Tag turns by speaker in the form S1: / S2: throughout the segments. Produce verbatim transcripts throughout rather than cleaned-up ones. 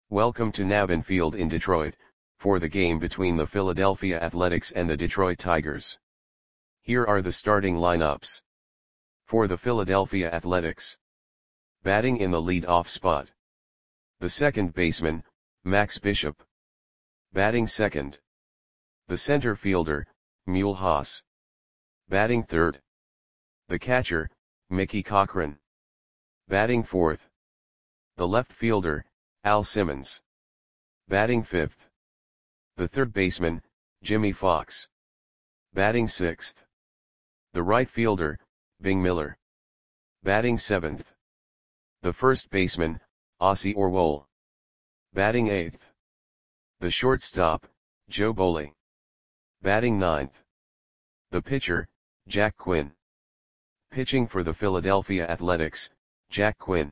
S1: Welcome to Navin Field in Detroit, for the game between the Philadelphia Athletics and the Detroit Tigers. Here are the starting lineups. For the Philadelphia Athletics. Batting in the lead-off spot. The second baseman, Max Bishop. Batting second. The center fielder, Mule Haas. Batting third. The catcher, Mickey Cochrane. Batting fourth. The left fielder, Al Simmons. Batting fifth. The third baseman, Jimmy Fox. Batting sixth. The right fielder, Bing Miller. Batting seventh. The first baseman, Ossie Orwell. Batting eighth. The shortstop, Joe Boley. Batting ninth. The pitcher, Jack Quinn. Pitching for the Philadelphia Athletics, Jack Quinn.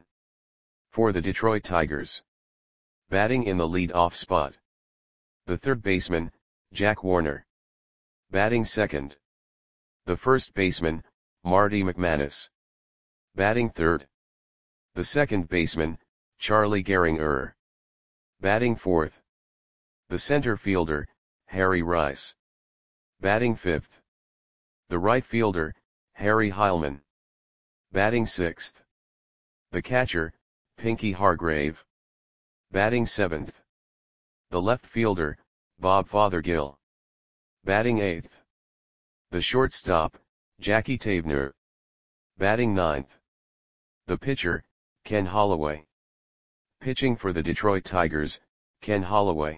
S1: For the Detroit Tigers. Batting in the lead-off spot. The third baseman, Jack Warner. Batting second. The first baseman, Marty McManus. Batting third. The second baseman, Charlie Gehringer. Batting fourth. The center fielder, Harry Rice. Batting fifth. The right fielder, Harry Heilman. Batting sixth. The catcher, Pinky Hargrave. Batting seventh. The left fielder, Bob Fothergill. Batting eighth. The shortstop, Jackie Tabner. Batting ninth. The pitcher, Ken Holloway. Pitching for the Detroit Tigers, Ken Holloway.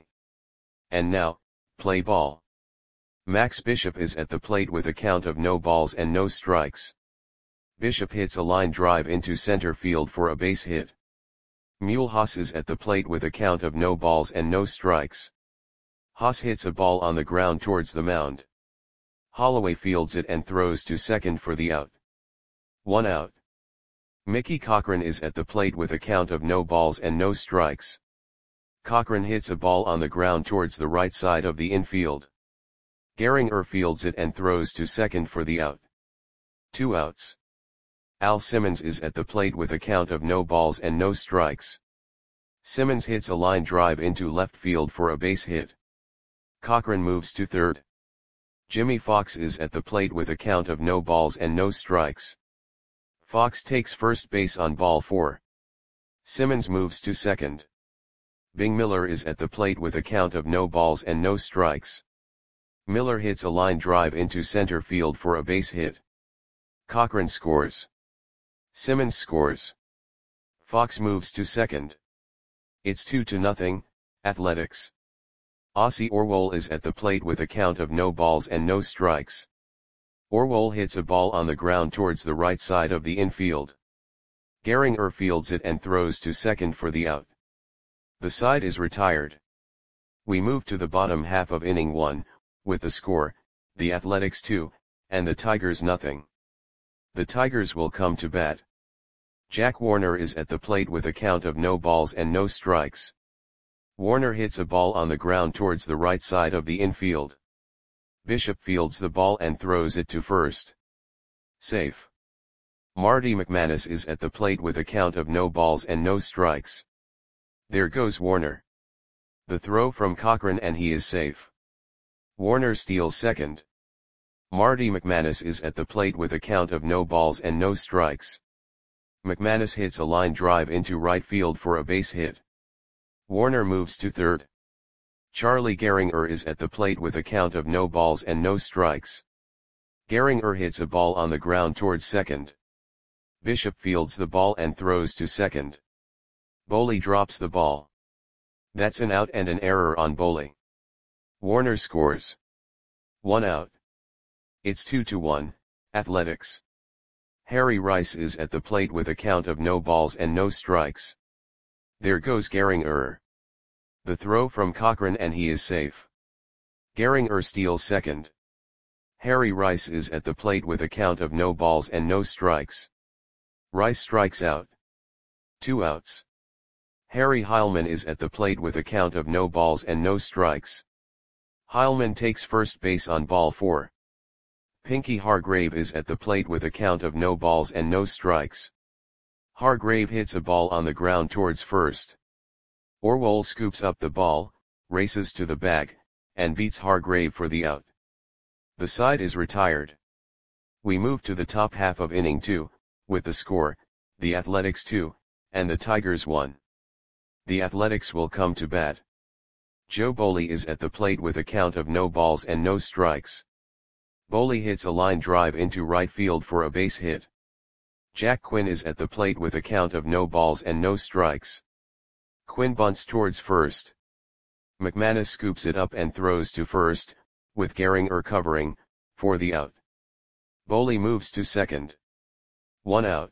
S1: And now, play ball. Max Bishop is at the plate with a count of no balls and no strikes. Bishop hits a line drive into center field for a base hit. Mule Haas is at the plate with a count of no balls and no strikes. Haas hits a ball on the ground towards the mound. Holloway fields it and throws to second for the out. One out. Mickey Cochrane is at the plate with a count of no balls and no strikes. Cochrane hits a ball on the ground towards the right side of the infield. Gehringer fields it and throws to second for the out. Two outs. Al Simmons is at the plate with a count of no balls and no strikes. Simmons hits a line drive into left field for a base hit. Cochrane moves to third. Jimmy Fox is at the plate with a count of no balls and no strikes. Fox takes first base on ball four. Simmons moves to second. Bing Miller is at the plate with a count of no balls and no strikes. Miller hits a line drive into center field for a base hit. Cochrane scores. Simmons scores. Fox moves to second. It's two to nothing, Athletics. Ossie Orwell is at the plate with a count of no balls and no strikes. Orwell hits a ball on the ground towards the right side of the infield. Gehringer fields it and throws to second for the out. The side is retired. We move to the bottom half of inning one, with the score, the Athletics two, and the Tigers nothing. The Tigers will come to bat. Jack Warner is at the plate with a count of no balls and no strikes. Warner hits a ball on the ground towards the right side of the infield. Bishop fields the ball and throws it to first. Safe. Marty McManus is at the plate with a count of no balls and no strikes. There goes Warner. The throw from Cochrane and he is safe. Warner steals second. Marty McManus is at the plate with a count of no balls and no strikes. McManus hits a line drive into right field for a base hit. Warner moves to third. Charlie Gehringer is at the plate with a count of no balls and no strikes. Gehringer hits a ball on the ground towards second. Bishop fields the ball and throws to second. Boley drops the ball. That's an out and an error on Boley. Warner scores. One out. It's two to one, Athletics. Harry Rice is at the plate with a count of no balls and no strikes. There goes Gehringer. The throw from Cochrane and he is safe. Gehringer steals second. Harry Rice is at the plate with a count of no balls and no strikes. Rice strikes out. Two outs. Harry Heilman is at the plate with a count of no balls and no strikes. Heilman takes first base on ball four. Pinky Hargrave is at the plate with a count of no balls and no strikes. Hargrave hits a ball on the ground towards first. Orwoll scoops up the ball, races to the bag, and beats Hargrave for the out. The side is retired. We move to the top half of inning two, with the score, the Athletics two, and the Tigers one. The Athletics will come to bat. Joe Boley is at the plate with a count of no balls and no strikes. Boley hits a line drive into right field for a base hit. Jack Quinn is at the plate with a count of no balls and no strikes. Quinn bunts towards first. McManus scoops it up and throws to first, with Gehringer covering, for the out. Boley moves to second. One out.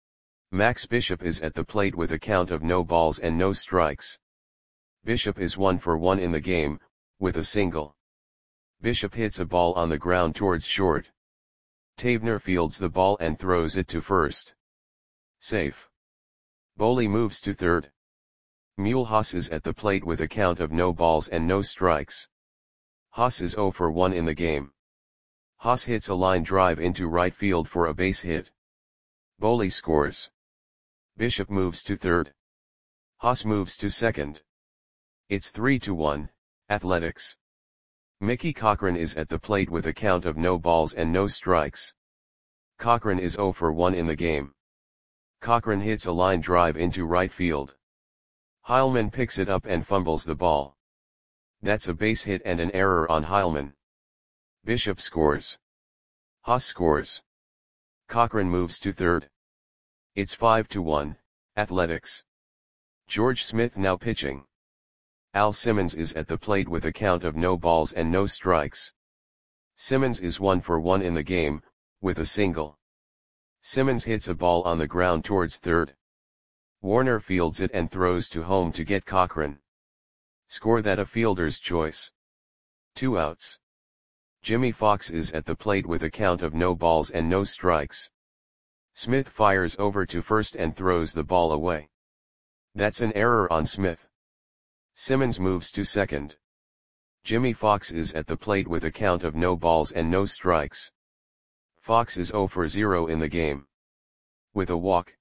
S1: Max Bishop is at the plate with a count of no balls and no strikes. Bishop is one for one in the game, with a single. Bishop hits a ball on the ground towards short. Tavener fields the ball and throws it to first. Safe. Boley moves to third. Mulhouse is at the plate with a count of no balls and no strikes. Haas is zero for one in the game. Haas hits a line drive into right field for a base hit. Boley scores. Bishop moves to third. Haas moves to second. It's three to one, Athletics. Mickey Cochrane is at the plate with a count of no balls and no strikes. Cochrane is zero for one in the game. Cochrane hits a line drive into right field. Heilman picks it up and fumbles the ball. That's a base hit and an error on Heilman. Bishop scores. Haas scores. Cochrane moves to third. It's five to one, Athletics. George Smith now pitching. Al Simmons is at the plate with a count of no balls and no strikes. Simmons is one for one in the game, with a single. Simmons hits a ball on the ground towards third. Warner fields it and throws to home to get Cochrane. Score that a fielder's choice. Two outs. Jimmy Fox is at the plate with a count of no balls and no strikes. Smith fires over to first and throws the ball away. That's an error on Smith. Simmons moves to second. Jimmy Fox is at the plate with a count of no balls and no strikes. Fox is zero for zero in the game. With a walk.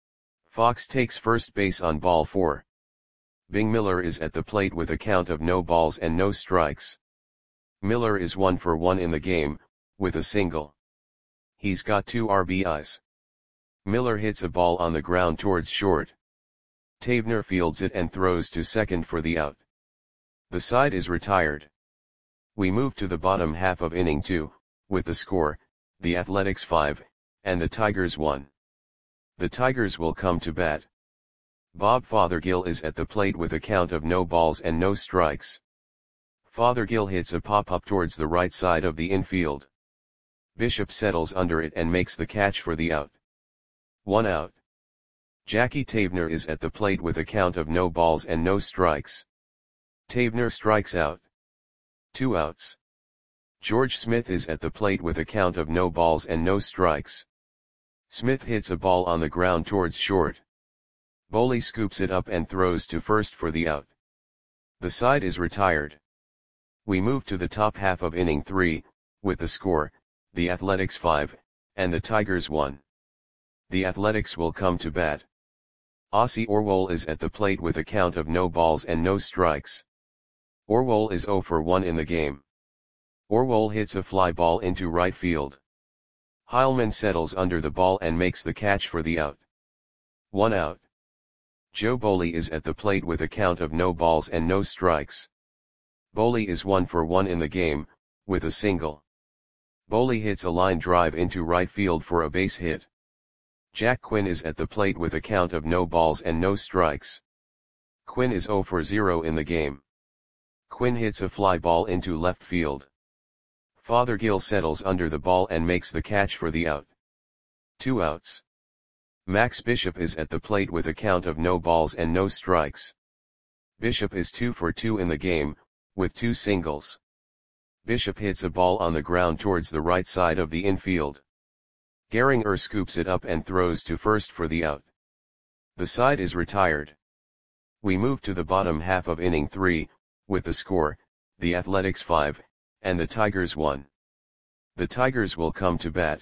S1: Fox takes first base on ball four. Bing Miller is at the plate with a count of no balls and no strikes. Miller is one for one in the game, with a single. He's got two R B Is. Miller hits a ball on the ground towards short. Tavener fields it and throws to second for the out. The side is retired. We move to the bottom half of inning two, with the score, the Athletics five, and the Tigers one. The Tigers will come to bat. Bob Fothergill is at the plate with a count of no balls and no strikes. Fothergill hits a pop-up towards the right side of the infield. Bishop settles under it and makes the catch for the out. One out. Jackie Tavener is at the plate with a count of no balls and no strikes. Tavener strikes out. Two outs. George Smith is at the plate with a count of no balls and no strikes. Smith hits a ball on the ground towards short. Boley scoops it up and throws to first for the out. The side is retired. We move to the top half of inning three, with the score, the Athletics five, and the Tigers one. The Athletics will come to bat. Ossie Orwoll is at the plate with a count of no balls and no strikes. Orwoll is zero for one in the game. Orwoll hits a fly ball into right field. Heilman settles under the ball and makes the catch for the out. One out. Joe Boley is at the plate with a count of no balls and no strikes. Boley is one for one in the game, with a single. Boley hits a line drive into right field for a base hit. Jack Quinn is at the plate with a count of no balls and no strikes. Quinn is zero for zero in the game. Quinn hits a fly ball into left field. Fothergill settles under the ball and makes the catch for the out. Two outs. Max Bishop is at the plate with a count of no balls and no strikes. Bishop is two for two in the game, with two singles. Bishop hits a ball on the ground towards the right side of the infield. Gehringer scoops it up and throws to first for the out. The side is retired. We move to the bottom half of inning three, with the score, the Athletics five, and the Tigers one. The Tigers will come to bat.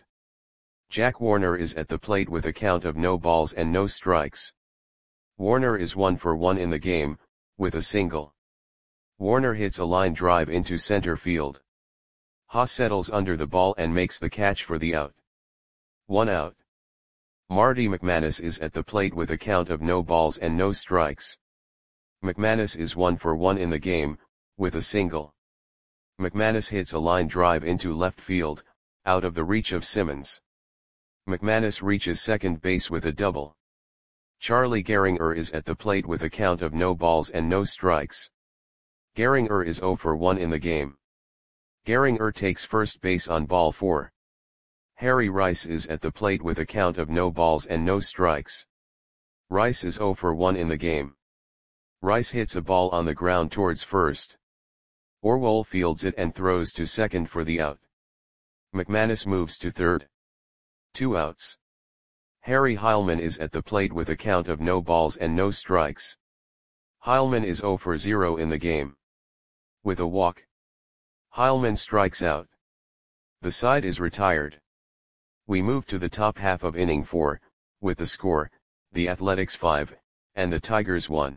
S1: Jack Warner is at the plate with a count of no balls and no strikes. Warner is one for one in the game, with a single. Warner hits a line drive into center field. Haas settles under the ball and makes the catch for the out. One out. Marty McManus is at the plate with a count of no balls and no strikes. McManus is one for one in the game, with a single. McManus hits a line drive into left field, out of the reach of Simmons. McManus reaches second base with a double. Charlie Gehringer is at the plate with a count of no balls and no strikes. Gehringer is zero for one in the game. Gehringer takes first base on ball four. Harry Rice is at the plate with a count of no balls and no strikes. Rice is zero for one in the game. Rice hits a ball on the ground towards first. Orwell fields it and throws to second for the out. McManus moves to third. Two outs. Harry Heilman is at the plate with a count of no balls and no strikes. Heilman is zero for zero in the game. With a walk, Heilman strikes out. The side is retired. We move to the top half of inning four, with the score, the Athletics five, and the Tigers one.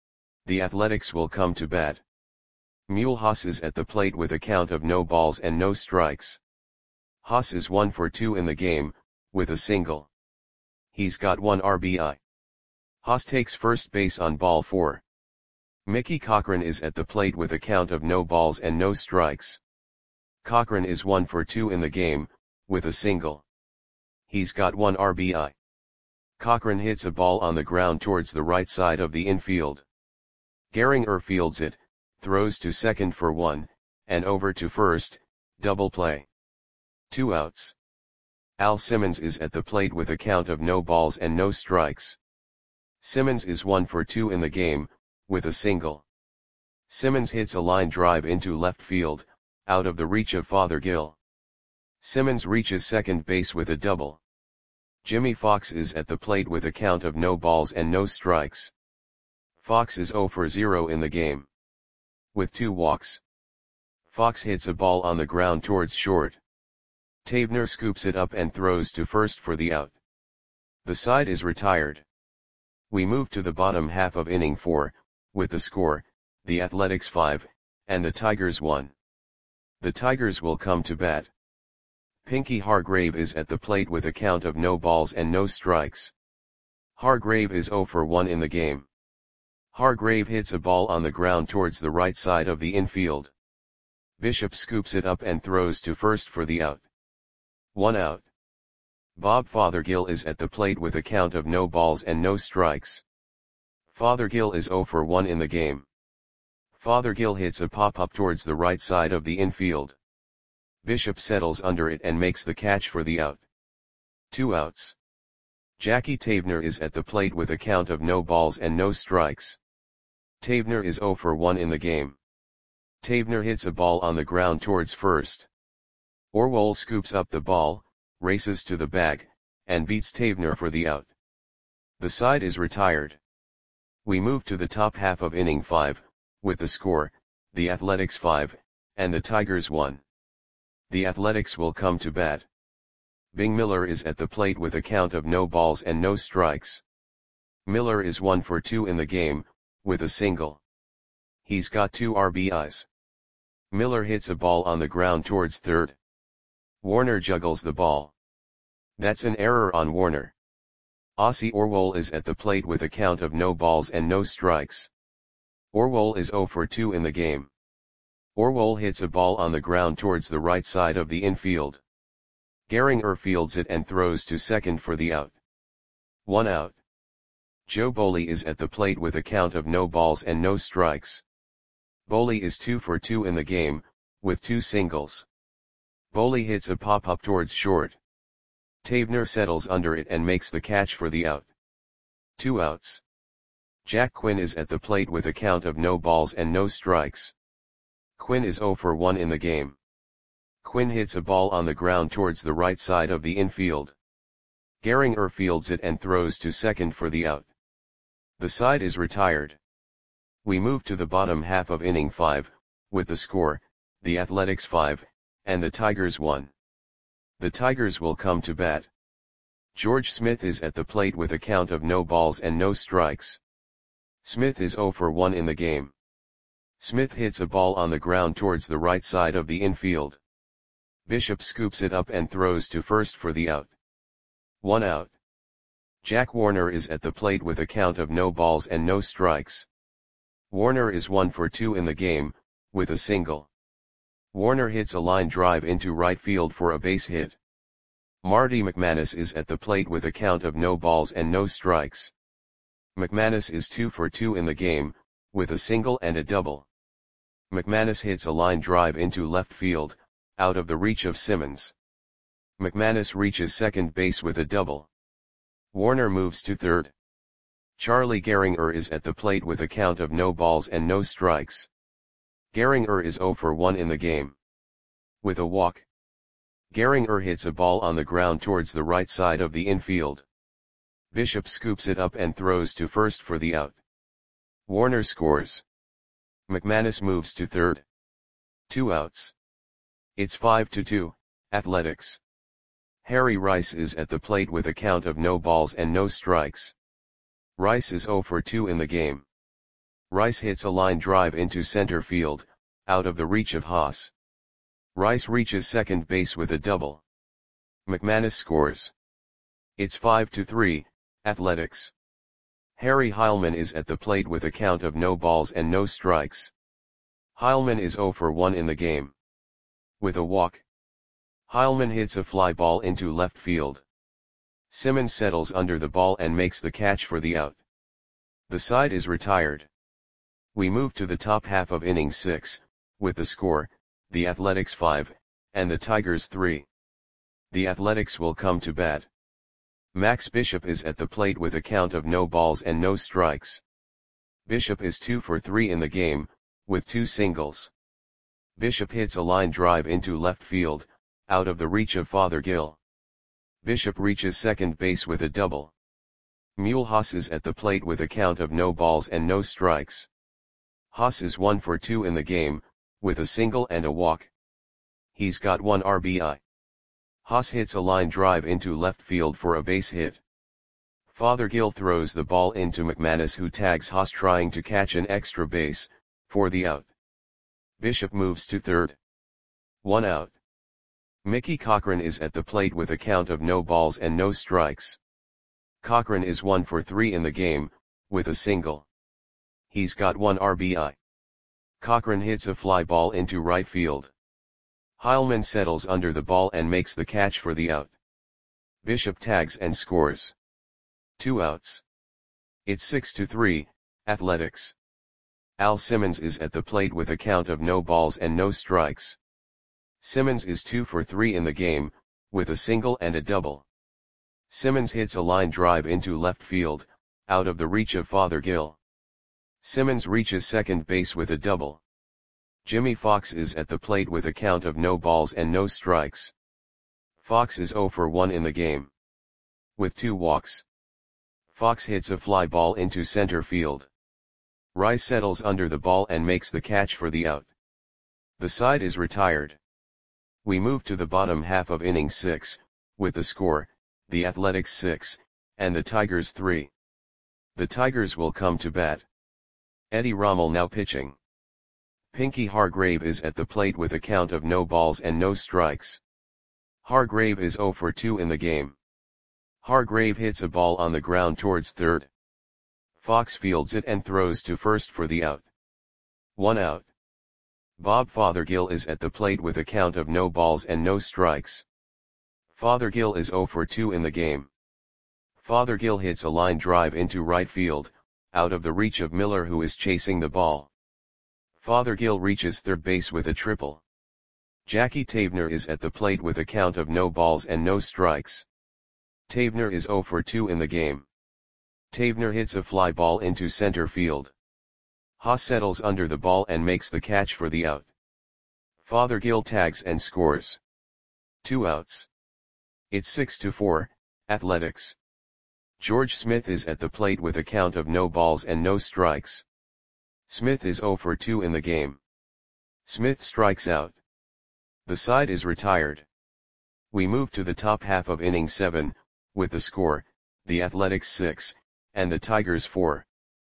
S1: The Athletics will come to bat. Mule Haas is at the plate with a count of no balls and no strikes. Haas is one for two in the game, with a single. He's got one R B I. Haas takes first base on ball four. Mickey Cochran is at the plate with a count of no balls and no strikes. Cochran is one for two in the game, with a single. He's got one R B I. Cochran hits a ball on the ground towards the right side of the infield. Gehringer fields it, throws to second for one, and over to first, double play. Two outs. Al Simmons is at the plate with a count of no balls and no strikes. Simmons is one for two in the game, with a single. Simmons hits a line drive into left field, out of the reach of Fothergill. Simmons reaches second base with a double. Jimmy Fox is at the plate with a count of no balls and no strikes. Fox is zero for zero in the game. With two walks. Fox hits a ball on the ground towards short. Tavener scoops it up and throws to first for the out. The side is retired. We move to the bottom half of inning four, with the score, the Athletics five, and the Tigers one. The Tigers will come to bat. Pinky Hargrave is at the plate with a count of no balls and no strikes. Hargrave is zero for one in the game. Hargrave hits a ball on the ground towards the right side of the infield. Bishop scoops it up and throws to first for the out. One out. Bob Fothergill is at the plate with a count of no balls and no strikes. Fothergill is zero for one in the game. Fothergill hits a pop-up towards the right side of the infield. Bishop settles under it and makes the catch for the out. Two outs. Jackie Tavener is at the plate with a count of no balls and no strikes. Tavener is zero for one in the game. Tavener hits a ball on the ground towards first. Orwell scoops up the ball, races to the bag, and beats Tavener for the out. The side is retired. We move to the top half of inning five, with the score, the Athletics five, and the Tigers one. The Athletics will come to bat. Bing Miller is at the plate with a count of no balls and no strikes. Miller is one for two in the game, with a single. He's got two R B Is. Miller hits a ball on the ground towards third. Warner juggles the ball. That's an error on Warner. Ossie Orwell is at the plate with a count of no balls and no strikes. Orwell is zero for two in the game. Orwell hits a ball on the ground towards the right side of the infield. Gehringer fields it and throws to second for the out. One out. Joe Boley is at the plate with a count of no balls and no strikes. Boley is two for two in the game, with two singles. Boley hits a pop-up towards short. Tavener settles under it and makes the catch for the out. Two outs. Jack Quinn is at the plate with a count of no balls and no strikes. Quinn is zero for one in the game. Quinn hits a ball on the ground towards the right side of the infield. Gehringer fields it and throws to second for the out. The side is retired. We move to the bottom half of inning five, with the score, the Athletics five, and the Tigers one. The Tigers will come to bat. George Smith is at the plate with a count of no balls and no strikes. Smith is zero for one in the game. Smith hits a ball on the ground towards the right side of the infield. Bishop scoops it up and throws to first for the out. One out. Jack Warner is at the plate with a count of no balls and no strikes. Warner is one for two in the game, with a single. Warner hits a line drive into right field for a base hit. Marty McManus is at the plate with a count of no balls and no strikes. McManus is two for two in the game, with a single and a double. McManus hits a line drive into left field, out of the reach of Simmons. McManus reaches second base with a double. Warner moves to third. Charlie Gehringer is at the plate with a count of no balls and no strikes. Gehringer is zero for one in the game. With a walk. Gehringer hits a ball on the ground towards the right side of the infield. Bishop scoops it up and throws to first for the out. Warner scores. McManus moves to third. Two outs. It's five to two, Athletics. Harry Rice is at the plate with a count of no balls and no strikes. Rice is zero for two in the game. Rice hits a line drive into center field, out of the reach of Haas. Rice reaches second base with a double. McManus scores. It's five to three, Athletics. Harry Heilman is at the plate with a count of no balls and no strikes. Heilman is zero for one in the game. With a walk. Heilman hits a fly ball into left field. Simmons settles under the ball and makes the catch for the out. The side is retired. We move to the top half of inning six, with the score, the Athletics five, and the Tigers three. The Athletics will come to bat. Max Bishop is at the plate with a count of no balls and no strikes. Bishop is two for three in the game, with two singles. Bishop hits a line drive into left field, out of the reach of Fothergill. Bishop reaches second base with a double. Mule Haas is at the plate with a count of no balls and no strikes. Haas is one for two in the game, with a single and a walk. He's got one R B I. Haas hits a line drive into left field for a base hit. Fothergill throws the ball into McManus, who tags Haas trying to catch an extra base, for the out. Bishop moves to third. One out. Mickey Cochran is at the plate with a count of no balls and no strikes. Cochran is one for three in the game, with a single. He's got one R B I. Cochran hits a fly ball into right field. Heilman settles under the ball and makes the catch for the out. Bishop tags and scores. Two outs. It's six to three, Athletics. Al Simmons is at the plate with a count of no balls and no strikes. Simmons is two for three in the game, with a single and a double. Simmons hits a line drive into left field, out of the reach of Fothergill. Simmons reaches second base with a double. Jimmy Fox is at the plate with a count of no balls and no strikes. Fox is zero for one in the game. With two walks. Fox hits a fly ball into center field. Rice settles under the ball and makes the catch for the out. The side is retired. We move to the bottom half of inning six, with the score, the Athletics six, and the Tigers three. The Tigers will come to bat. Eddie Rommel now pitching. Pinky Hargrave is at the plate with a count of no balls and no strikes. Hargrave is zero for two in the game. Hargrave hits a ball on the ground towards third. Fox fields it and throws to first for the out. One out. Bob Fothergill is at the plate with a count of no balls and no strikes. Fothergill is zero for two in the game. Fothergill hits a line drive into right field, out of the reach of Miller, who is chasing the ball. Fothergill reaches third base with a triple. Jackie Tavener is at the plate with a count of no balls and no strikes. Tavener is zero for two in the game. Tavener hits a fly ball into center field. Haas settles under the ball and makes the catch for the out. Fothergill tags and scores. Two outs. It's six to four, Athletics. George Smith is at the plate with a count of no balls and no strikes. Smith is zero for two in the game. Smith strikes out. The side is retired. We move to the top half of inning seven, with the score, the Athletics six, and the Tigers four.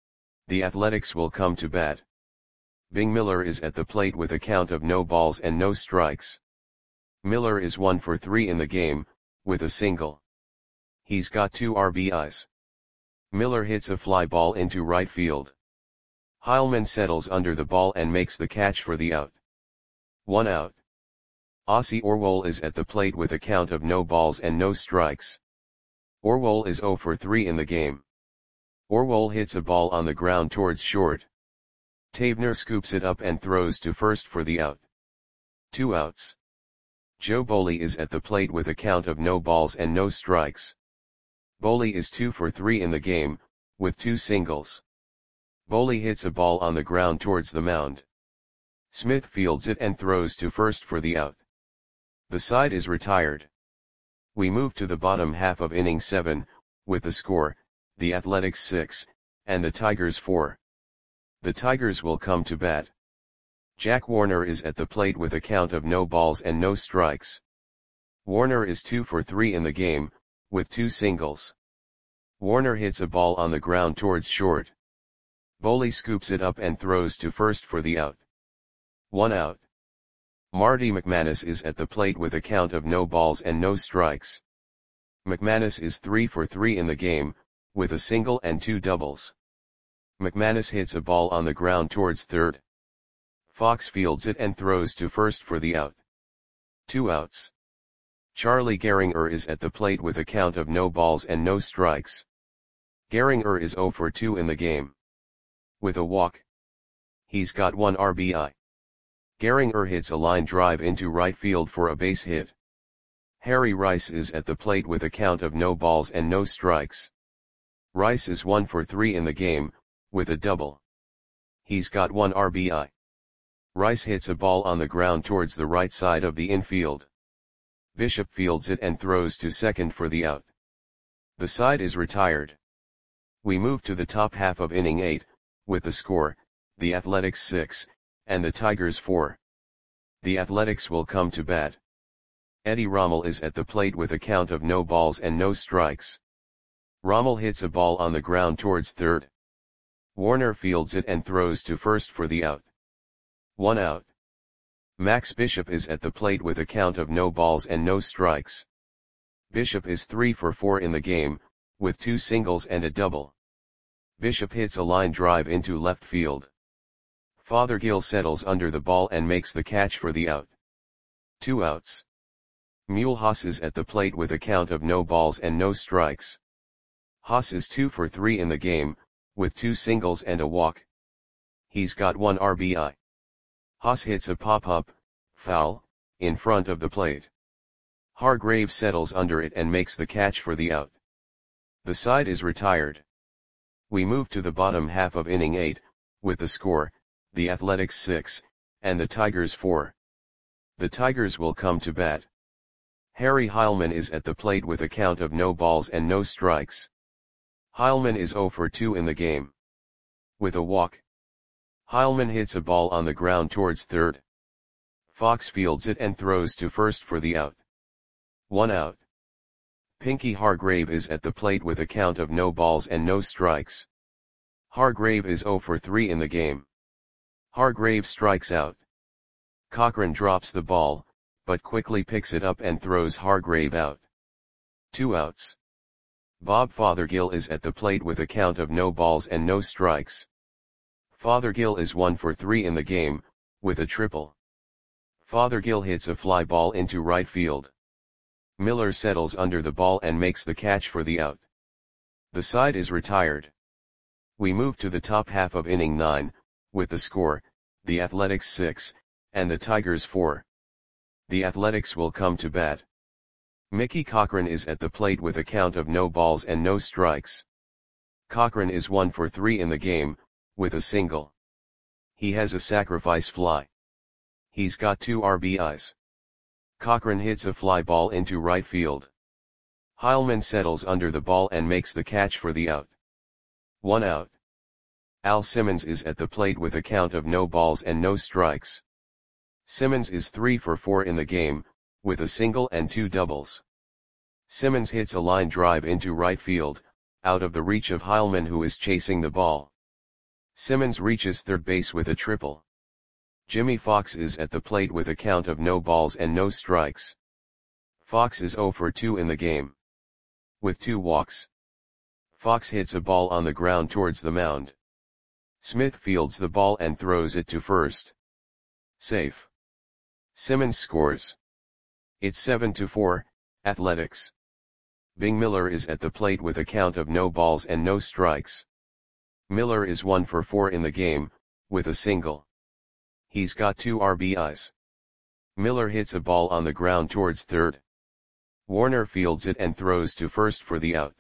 S1: The Athletics will come to bat. Bing Miller is at the plate with a count of no balls and no strikes. Miller is one for three in the game, with a single. He's got two R B Is. Miller hits a fly ball into right field. Heilman settles under the ball and makes the catch for the out. One out. Ossie Orwell is at the plate with a count of no balls and no strikes. Orwell is zero for three in the game. Orwell hits a ball on the ground towards short. Tavener scoops it up and throws to first for the out. Two outs. Joe Boley is at the plate with a count of no balls and no strikes. Boley is two for three in the game, with two singles. Boley hits a ball on the ground towards the mound. Smith fields it and throws to first for the out. The side is retired. We move to the bottom half of inning seven, with the score, the Athletics six, and the Tigers four. The Tigers will come to bat. Jack Warner is at the plate with a count of no balls and no strikes. Warner is two for three in the game, with two singles. Warner hits a ball on the ground towards short. Boley scoops it up and throws to first for the out. One out. Marty McManus is at the plate with a count of no balls and no strikes. McManus is three for three in the game, with a single and two doubles. McManus hits a ball on the ground towards third. Fox fields it and throws to first for the out. Two outs. Charlie Gehringer is at the plate with a count of no balls and no strikes. Gehringer is zero for two in the game. With a walk. He's got one R B I. Gehringer hits a line drive into right field for a base hit. Harry Rice is at the plate with a count of no balls and no strikes. Rice is one for three in the game, with a double. He's got one R B I. Rice hits a ball on the ground towards the right side of the infield. Bishop fields it and throws to second for the out. The side is retired. We move to the top half of inning eight, with the score, the Athletics six, and the Tigers four. The Athletics will come to bat. Eddie Rommel is at the plate with a count of no balls and no strikes. Rommel hits a ball on the ground towards third. Warner fields it and throws to first for the out. One out. Max Bishop is at the plate with a count of no balls and no strikes. Bishop is three for four in the game, with two singles and a double. Bishop hits a line drive into left field. Fothergill settles under the ball and makes the catch for the out. Two outs. Mulhouse is at the plate with a count of no balls and no strikes. Haas is two for three in the game, with two singles and a walk. He's got one R B I. Haas hits a pop-up, foul, in front of the plate. Hargrave settles under it and makes the catch for the out. The side is retired. We move to the bottom half of inning eight, with the score, the Athletics six, and the Tigers four. The Tigers will come to bat. Harry Heilman is at the plate with a count of no balls and no strikes. Heilman is zero for two in the game. With a walk. Heilman hits a ball on the ground towards third. Fox fields it and throws to first for the out. One out. Pinky Hargrave is at the plate with a count of no balls and no strikes. Hargrave is zero for three in the game. Hargrave strikes out. Cochran drops the ball, but quickly picks it up and throws Hargrave out. Two outs. Bob Fothergill is at the plate with a count of no balls and no strikes. Fothergill is one for three in the game, with a triple. Fothergill hits a fly ball into right field. Miller settles under the ball and makes the catch for the out. The side is retired. We move to the top half of inning nine, with the score, the Athletics six, and the Tigers four. The Athletics will come to bat. Mickey Cochran is at the plate with a count of no balls and no strikes. Cochran is one for three in the game, with a single. He has a sacrifice fly. He's got two R B Is. Cochran hits a fly ball into right field. Heilman settles under the ball and makes the catch for the out. One out. Al Simmons is at the plate with a count of no balls and no strikes. Simmons is three for four in the game, with a single and two doubles. Simmons hits a line drive into right field, out of the reach of Heilman, who is chasing the ball. Simmons reaches third base with a triple. Jimmy Fox is at the plate with a count of no balls and no strikes. Fox is zero for two in the game. With two walks. Fox hits a ball on the ground towards the mound. Smith fields the ball and throws it to first. Safe. Simmons scores. It's seven to four, Athletics. Bing Miller is at the plate with a count of no balls and no strikes. Miller is one for four in the game, with a single. He's got two R B Is. Miller hits a ball on the ground towards third. Warner fields it and throws to first for the out.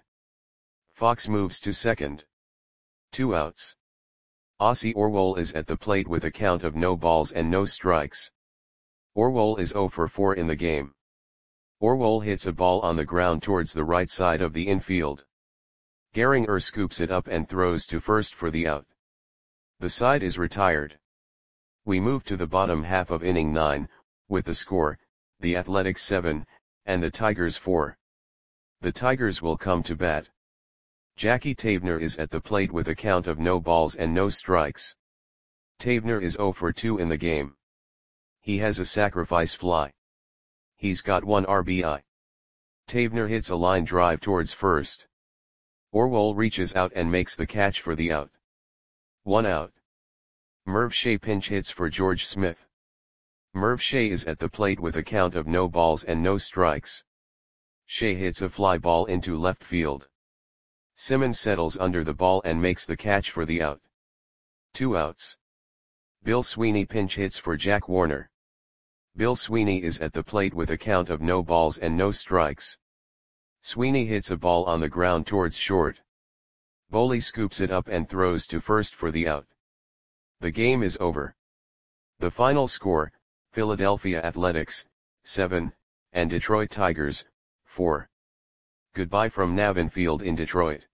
S1: Fox moves to second. Two outs. Ossie Orwell is at the plate with a count of no balls and no strikes. Orwell is zero for four in the game. Orwell hits a ball on the ground towards the right side of the infield. Gehringer scoops it up and throws to first for the out. The side is retired. We move to the bottom half of inning nine, with the score, the Athletics seven, and the Tigers four. The Tigers will come to bat. Jackie Tavener is at the plate with a count of no balls and no strikes. Tavener is zero for two in the game. He has a sacrifice fly. He's got one R B I. Tavener hits a line drive towards first. Orwell reaches out and makes the catch for the out. One out. Merv Shea pinch hits for George Smith. Merv Shea is at the plate with a count of no balls and no strikes. Shea hits a fly ball into left field. Simmons settles under the ball and makes the catch for the out. Two outs. Bill Sweeney pinch hits for Jack Warner. Bill Sweeney is at the plate with a count of no balls and no strikes. Sweeney hits a ball on the ground towards short. Boley scoops it up and throws to first for the out. The game is over. The final score, Philadelphia Athletics, seven, and Detroit Tigers, four. Goodbye from Navin Field in Detroit.